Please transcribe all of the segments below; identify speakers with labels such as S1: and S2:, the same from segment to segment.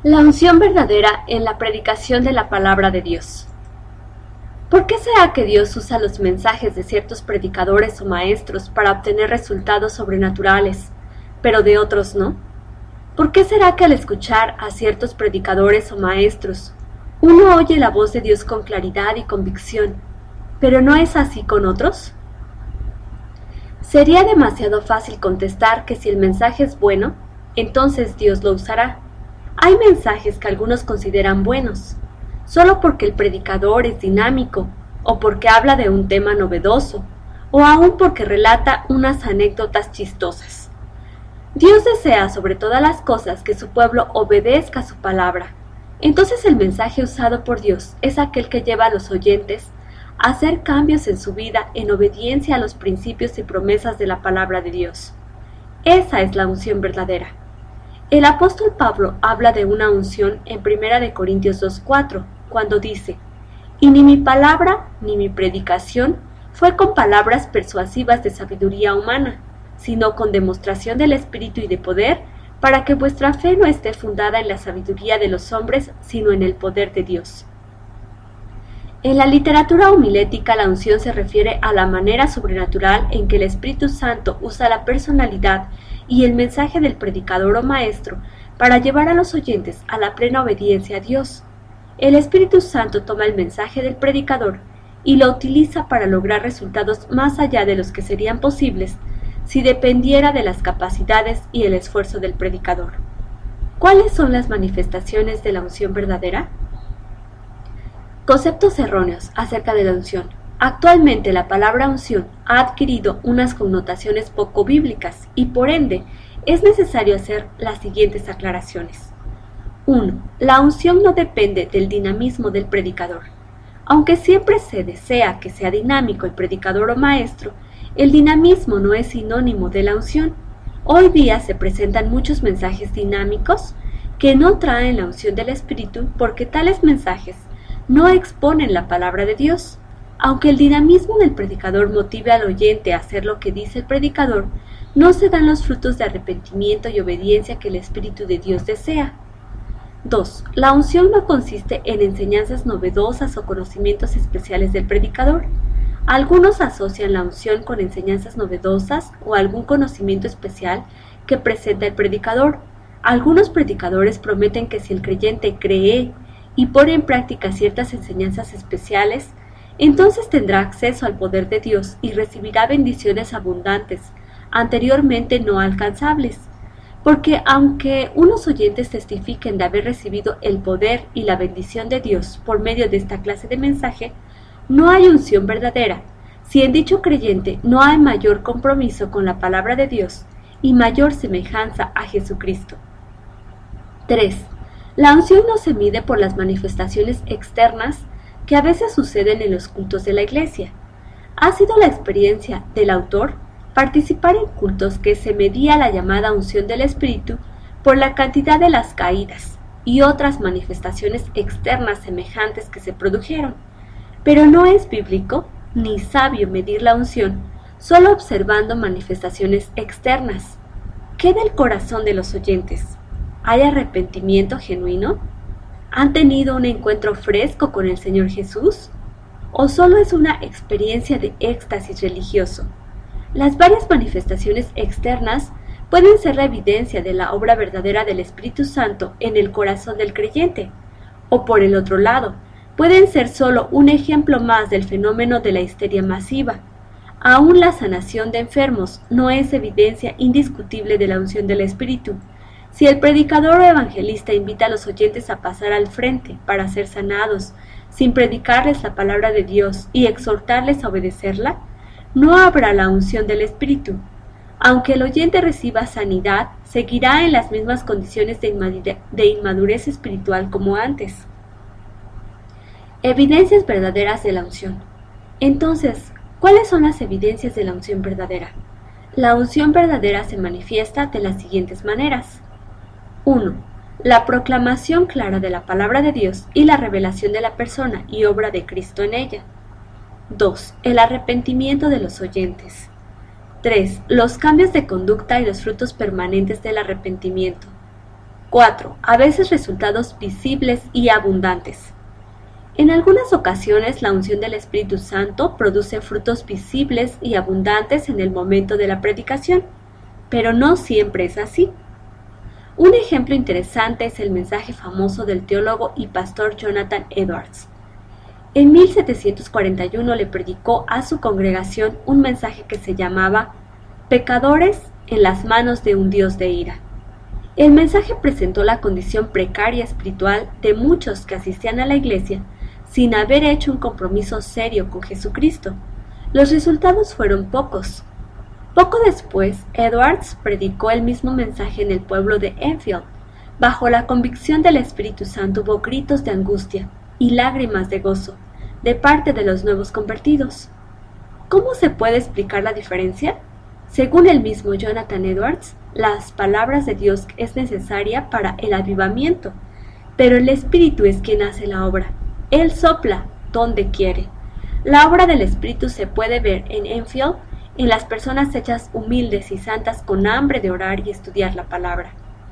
S1: La unción verdadera en la predicación de la palabra de Dios. ¿Por qué será que Dios usa los mensajes de ciertos predicadores o maestros para obtener resultados sobrenaturales, pero de otros no? ¿Por qué será que al escuchar a ciertos predicadores o maestros, uno oye la voz de Dios con claridad y convicción, pero no es así con otros? Sería demasiado fácil contestar que si el mensaje es bueno, entonces Dios lo usará. Hay mensajes que algunos consideran buenos, solo porque el predicador es dinámico, o porque habla de un tema novedoso, o aún porque relata unas anécdotas chistosas. Dios desea sobre todas las cosas que su pueblo obedezca su palabra. Entonces el mensaje usado por Dios es aquel que lleva a los oyentes a hacer cambios en su vida en obediencia a los principios y promesas de la palabra de Dios. Esa es la unción verdadera. El apóstol Pablo habla de una unción en 1 Corintios 2:4, cuando dice: «Y ni mi palabra ni mi predicación fue con palabras persuasivas de sabiduría humana, sino con demostración del Espíritu y de poder, para que vuestra fe no esté fundada en la sabiduría de los hombres, sino en el poder de Dios». En la literatura homilética, la unción se refiere a la manera sobrenatural en que el Espíritu Santo usa la personalidad y el mensaje del predicador o maestro para llevar a los oyentes a la plena obediencia a Dios. El Espíritu Santo toma el mensaje del predicador y lo utiliza para lograr resultados más allá de los que serían posibles si dependiera de las capacidades y el esfuerzo del predicador. ¿Cuáles son las manifestaciones de la unción verdadera? Conceptos erróneos acerca de la unción. Actualmente la palabra unción ha adquirido unas connotaciones poco bíblicas y por ende es necesario hacer las siguientes aclaraciones. 1. La unción no depende del dinamismo del predicador. Aunque siempre se desea que sea dinámico el predicador o maestro, el dinamismo no es sinónimo de la unción. Hoy día se presentan muchos mensajes dinámicos que no traen la unción del Espíritu porque tales mensajes no exponen la palabra de Dios. Aunque el dinamismo del predicador motive al oyente a hacer lo que dice el predicador, no se dan los frutos de arrepentimiento y obediencia que el Espíritu de Dios desea. 2. La unción no consiste en enseñanzas novedosas o conocimientos especiales del predicador. Algunos asocian la unción con enseñanzas novedosas o algún conocimiento especial que presenta el predicador. Algunos predicadores prometen que si el creyente cree y pone en práctica ciertas enseñanzas especiales, entonces tendrá acceso al poder de Dios y recibirá bendiciones abundantes, anteriormente no alcanzables. Porque aunque unos oyentes testifiquen de haber recibido el poder y la bendición de Dios por medio de esta clase de mensaje, no hay unción verdadera, si en dicho creyente no hay mayor compromiso con la palabra de Dios y mayor semejanza a Jesucristo. 3. La unción no se mide por las manifestaciones externas que a veces suceden en los cultos de la iglesia. Ha sido la experiencia del autor participar en cultos que se medía la llamada unción del Espíritu por la cantidad de las caídas y otras manifestaciones externas semejantes que se produjeron. Pero no es bíblico ni sabio medir la unción solo observando manifestaciones externas. ¿Qué del corazón de los oyentes? ¿Hay arrepentimiento genuino? ¿Han tenido un encuentro fresco con el Señor Jesús? ¿O solo es una experiencia de éxtasis religioso? Las varias manifestaciones externas pueden ser la evidencia de la obra verdadera del Espíritu Santo en el corazón del creyente, o por el otro lado, pueden ser solo un ejemplo más del fenómeno de la histeria masiva. Aún la sanación de enfermos no es evidencia indiscutible de la unción del Espíritu. Si el predicador o evangelista invita a los oyentes a pasar al frente para ser sanados, sin predicarles la palabra de Dios y exhortarles a obedecerla, no habrá la unción del Espíritu. Aunque el oyente reciba sanidad, seguirá en las mismas condiciones de inmadurez espiritual como antes. Evidencias verdaderas de la unción. Entonces, ¿cuáles son las evidencias de la unción verdadera? La unción verdadera se manifiesta de las siguientes maneras. 1. La proclamación clara de la palabra de Dios y la revelación de la persona y obra de Cristo en ella. 2. El arrepentimiento de los oyentes. 3. Los cambios de conducta y los frutos permanentes del arrepentimiento. 4. A veces resultados visibles y abundantes. En algunas ocasiones la unción del Espíritu Santo produce frutos visibles y abundantes en el momento de la predicación, pero no siempre es así. Un ejemplo interesante es el mensaje famoso del teólogo y pastor Jonathan Edwards. En 1741 le predicó a su congregación un mensaje que se llamaba «Pecadores en las manos de un Dios de ira». El mensaje presentó la condición precaria espiritual de muchos que asistían a la iglesia sin haber hecho un compromiso serio con Jesucristo. Los resultados fueron pocos. Poco después, Edwards predicó el mismo mensaje en el pueblo de Enfield. Bajo la convicción del Espíritu Santo hubo gritos de angustia y lágrimas de gozo de parte de los nuevos convertidos. ¿Cómo se puede explicar la diferencia? Según el mismo Jonathan Edwards, las palabras de Dios es necesaria para el avivamiento, pero el Espíritu es quien hace la obra. Él sopla donde quiere. La obra del Espíritu se puede ver en Enfield en las personas hechas humildes y santas con hambre de orar y estudiar la palabra.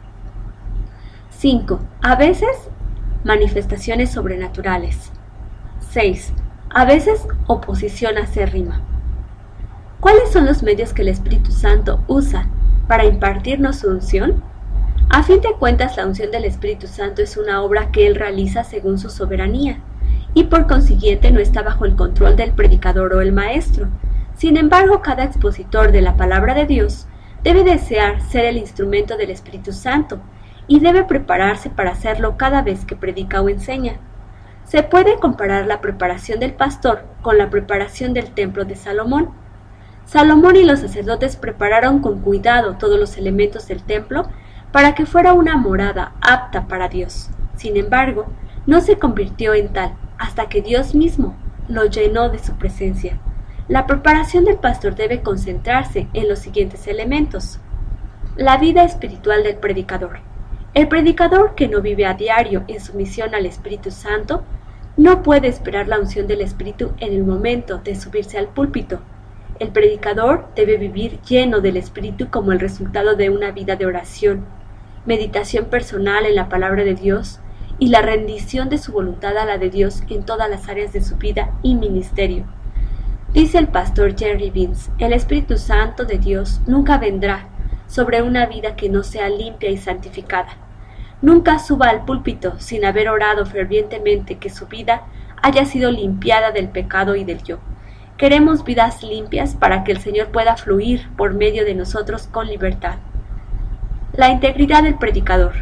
S1: 5. A veces, manifestaciones sobrenaturales. 6. A veces, oposición acérrima. ¿Cuáles son los medios que el Espíritu Santo usa para impartirnos su unción? A fin de cuentas, la unción del Espíritu Santo es una obra que Él realiza según su soberanía, y por consiguiente no está bajo el control del predicador o el maestro. Sin embargo, cada expositor de la palabra de Dios debe desear ser el instrumento del Espíritu Santo y debe prepararse para hacerlo cada vez que predica o enseña. Se puede comparar la preparación del pastor con la preparación del templo de Salomón. Salomón y los sacerdotes prepararon con cuidado todos los elementos del templo para que fuera una morada apta para Dios. Sin embargo, no se convirtió en tal hasta que Dios mismo lo llenó de su presencia. La preparación del pastor debe concentrarse en los siguientes elementos. La vida espiritual del predicador. El predicador que no vive a diario en sumisión al Espíritu Santo no puede esperar la unción del Espíritu en el momento de subirse al púlpito. El predicador debe vivir lleno del Espíritu como el resultado de una vida de oración, meditación personal en la palabra de Dios y la rendición de su voluntad a la de Dios en todas las áreas de su vida y ministerio. Dice el pastor Jerry Vince, el Espíritu Santo de Dios nunca vendrá sobre una vida que no sea limpia y santificada. Nunca suba al púlpito sin haber orado fervientemente que su vida haya sido limpiada del pecado y del yo. Queremos vidas limpias para que el Señor pueda fluir por medio de nosotros con libertad. La integridad del predicador.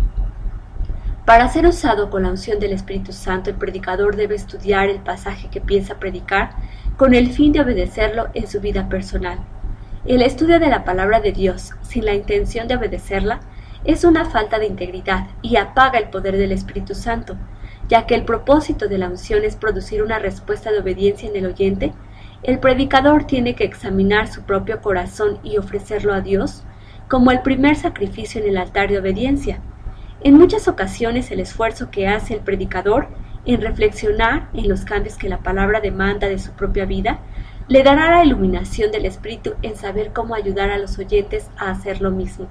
S1: Para ser usado con la unción del Espíritu Santo, el predicador debe estudiar el pasaje que piensa predicar con el fin de obedecerlo en su vida personal. El estudio de la palabra de Dios sin la intención de obedecerla es una falta de integridad y apaga el poder del Espíritu Santo, ya que el propósito de la unción es producir una respuesta de obediencia en el oyente. El predicador tiene que examinar su propio corazón y ofrecerlo a Dios como el primer sacrificio en el altar de obediencia. En muchas ocasiones el esfuerzo que hace el predicador en reflexionar en los cambios que la palabra demanda de su propia vida le dará la iluminación del Espíritu en saber cómo ayudar a los oyentes a hacer lo mismo.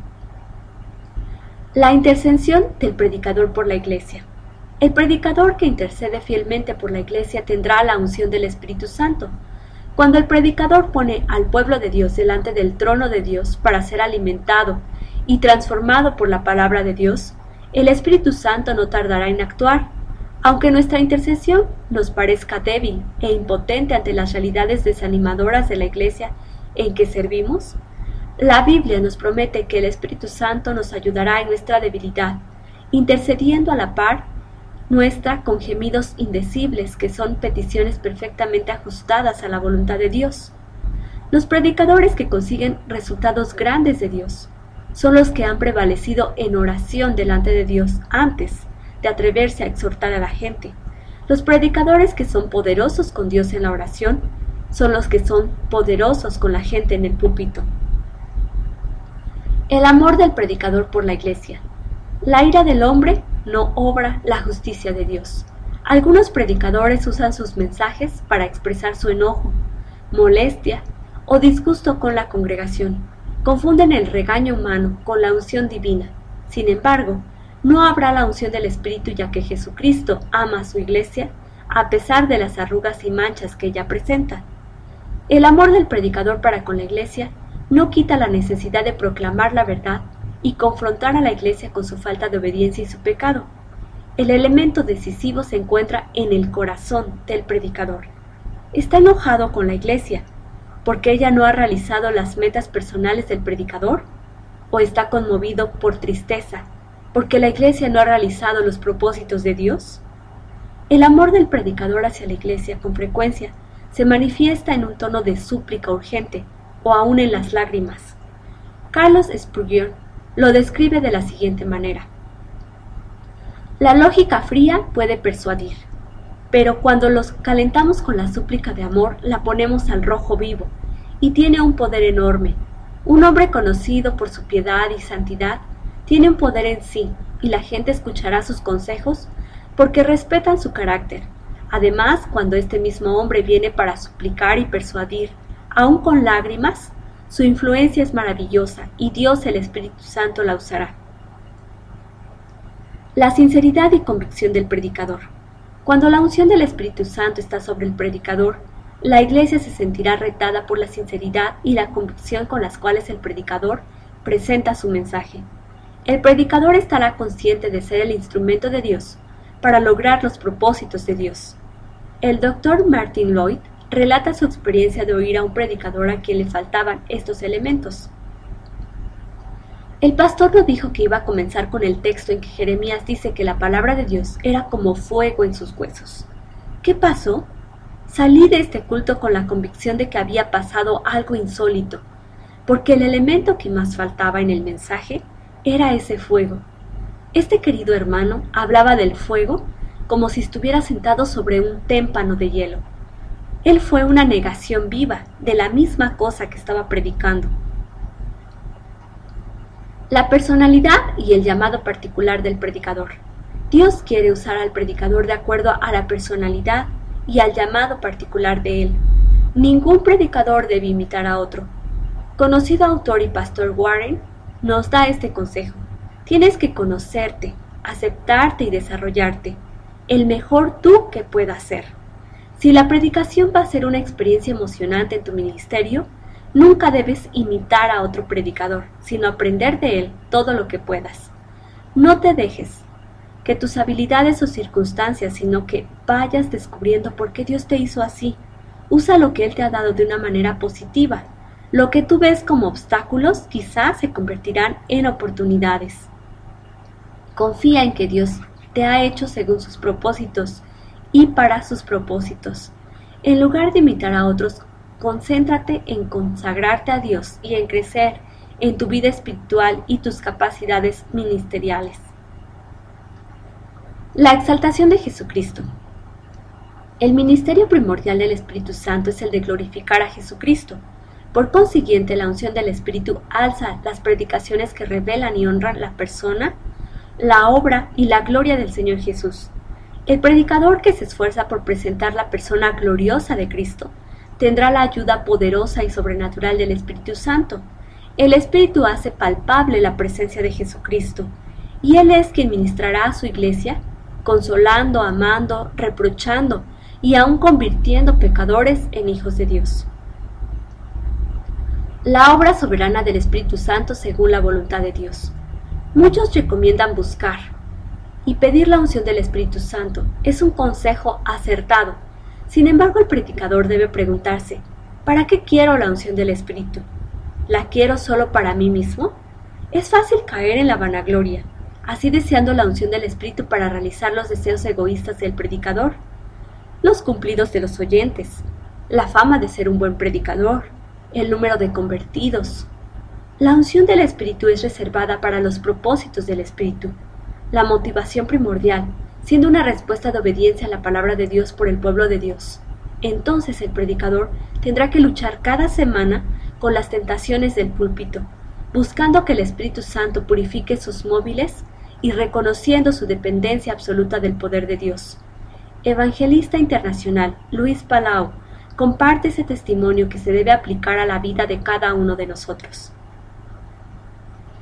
S1: La intercesión del predicador por la iglesia. El predicador que intercede fielmente por la iglesia tendrá la unción del Espíritu Santo. Cuando el predicador pone al pueblo de Dios delante del trono de Dios para ser alimentado y transformado por la palabra de Dios, el Espíritu Santo no tardará en actuar. Aunque nuestra intercesión nos parezca débil e impotente ante las realidades desanimadoras de la iglesia en que servimos, la Biblia nos promete que el Espíritu Santo nos ayudará en nuestra debilidad, intercediendo a la par nuestra con gemidos indecibles que son peticiones perfectamente ajustadas a la voluntad de Dios. Los predicadores que consiguen resultados grandes de Dios son los que han prevalecido en oración delante de Dios antes de atreverse a exhortar a la gente. Los predicadores que son poderosos con Dios en la oración son los que son poderosos con la gente en el púlpito. El amor del predicador por la iglesia. La ira del hombre no obra la justicia de Dios. Algunos predicadores usan sus mensajes para expresar su enojo, molestia o disgusto con la congregación. Confunden el regaño humano con la unción divina. Sin embargo, no habrá la unción del Espíritu ya que Jesucristo ama a su iglesia a pesar de las arrugas y manchas que ella presenta. El amor del predicador para con la iglesia no quita la necesidad de proclamar la verdad y confrontar a la iglesia con su falta de obediencia y su pecado. El elemento decisivo se encuentra en el corazón del predicador. ¿Está enojado con la iglesia porque ella no ha realizado las metas personales del predicador? ¿O está conmovido por tristeza porque la iglesia no ha realizado los propósitos de Dios? El amor del predicador hacia la iglesia con frecuencia se manifiesta en un tono de súplica urgente o aún en las lágrimas. Carlos Spurgeon lo describe de la siguiente manera: la lógica fría puede persuadir, pero cuando los calentamos con la súplica de amor, la ponemos al rojo vivo y tiene un poder enorme. Un hombre conocido por su piedad y santidad tiene un poder en sí y la gente escuchará sus consejos porque respetan su carácter. Además, cuando este mismo hombre viene para suplicar y persuadir, aun con lágrimas, su influencia es maravillosa y Dios, el Espíritu Santo, la usará. La sinceridad y convicción del predicador. Cuando la unción del Espíritu Santo está sobre el predicador, la iglesia se sentirá retada por la sinceridad y la convicción con las cuales el predicador presenta su mensaje. El predicador estará consciente de ser el instrumento de Dios para lograr los propósitos de Dios. El Dr. Martin Lloyd relata su experiencia de oír a un predicador a quien le faltaban estos elementos. El pastor no dijo que iba a comenzar con el texto en que Jeremías dice que la palabra de Dios era como fuego en sus huesos. ¿Qué pasó? Salí de este culto con la convicción de que había pasado algo insólito, porque el elemento que más faltaba en el mensaje era ese fuego. Este querido hermano hablaba del fuego como si estuviera sentado sobre un témpano de hielo. Él fue una negación viva de la misma cosa que estaba predicando. La personalidad y el llamado particular del predicador. Dios quiere usar al predicador de acuerdo a la personalidad y al llamado particular de él. Ningún predicador debe imitar a otro. Conocido autor y pastor Warren nos da este consejo: tienes que conocerte, aceptarte y desarrollarte, el mejor tú que puedas ser. Si la predicación va a ser una experiencia emocionante en tu ministerio, nunca debes imitar a otro predicador, sino aprender de él todo lo que puedas. No te dejes que tus habilidades o circunstancias, sino que vayas descubriendo por qué Dios te hizo así. Usa lo que Él te ha dado de una manera positiva. Lo que tú ves como obstáculos quizás se convertirán en oportunidades. Confía en que Dios te ha hecho según sus propósitos y para sus propósitos. En lugar de imitar a otros, concéntrate en consagrarte a Dios y en crecer en tu vida espiritual y tus capacidades ministeriales. La exaltación de Jesucristo. El ministerio primordial del Espíritu Santo es el de glorificar a Jesucristo. Por consiguiente, la unción del Espíritu alza las predicaciones que revelan y honran la persona, la obra y la gloria del Señor Jesús. El predicador que se esfuerza por presentar la persona gloriosa de Cristo tendrá la ayuda poderosa y sobrenatural del Espíritu Santo. El Espíritu hace palpable la presencia de Jesucristo, y Él es quien ministrará a su iglesia, consolando, amando, reprochando y aún convirtiendo pecadores en hijos de Dios. La obra soberana del Espíritu Santo según la voluntad de Dios. Muchos recomiendan buscar y pedir la unción del Espíritu Santo. Es un consejo acertado. Sin embargo, el predicador debe preguntarse: ¿para qué quiero la unción del Espíritu? ¿La quiero solo para mí mismo? Es fácil caer en la vanagloria, así deseando la unción del Espíritu para realizar los deseos egoístas del predicador, los cumplidos de los oyentes, la fama de ser un buen predicador, el número de convertidos. La unción del Espíritu es reservada para los propósitos del Espíritu, la motivación primordial, siendo una respuesta de obediencia a la palabra de Dios por el pueblo de Dios. Entonces el predicador tendrá que luchar cada semana con las tentaciones del púlpito, buscando que el Espíritu Santo purifique sus móviles y reconociendo su dependencia absoluta del poder de Dios. Evangelista internacional Luis Palau comparte ese testimonio que se debe aplicar a la vida de cada uno de nosotros.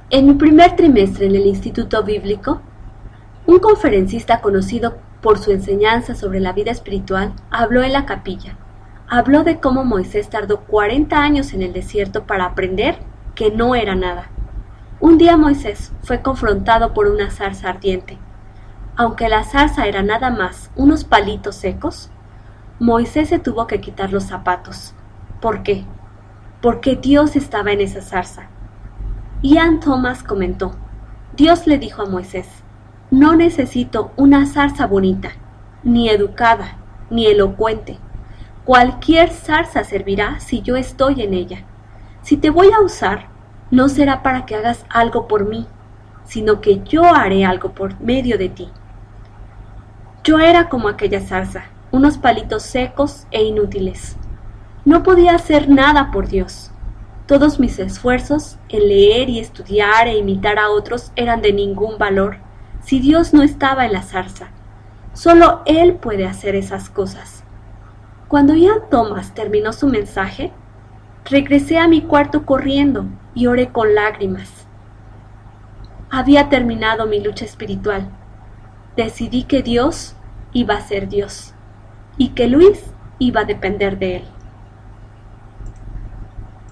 S1: En mi primer trimestre en el Instituto Bíblico, un conferencista conocido por su enseñanza sobre la vida espiritual habló en la capilla. Habló de cómo Moisés tardó 40 años en el desierto para aprender que no era nada. Un día Moisés fue confrontado por una zarza ardiente. Aunque la zarza era nada más unos palitos secos, Moisés se tuvo que quitar los zapatos. ¿Por qué? Porque Dios estaba en esa zarza. Ian Thomas comentó: Dios le dijo a Moisés: no necesito una zarza bonita, ni educada, ni elocuente. Cualquier zarza servirá si yo estoy en ella. Si te voy a usar, no será para que hagas algo por mí, sino que yo haré algo por medio de ti. Yo era como aquella zarza, unos palitos secos e inútiles. No podía hacer nada por Dios. Todos mis esfuerzos en leer y estudiar e imitar a otros eran de ningún valor si Dios no estaba en la zarza. Solo Él puede hacer esas cosas. Cuando Ian Thomas terminó su mensaje, regresé a mi cuarto corriendo y oré con lágrimas. Había terminado mi lucha espiritual. Decidí que Dios iba a ser Dios y que Luis iba a depender de Él.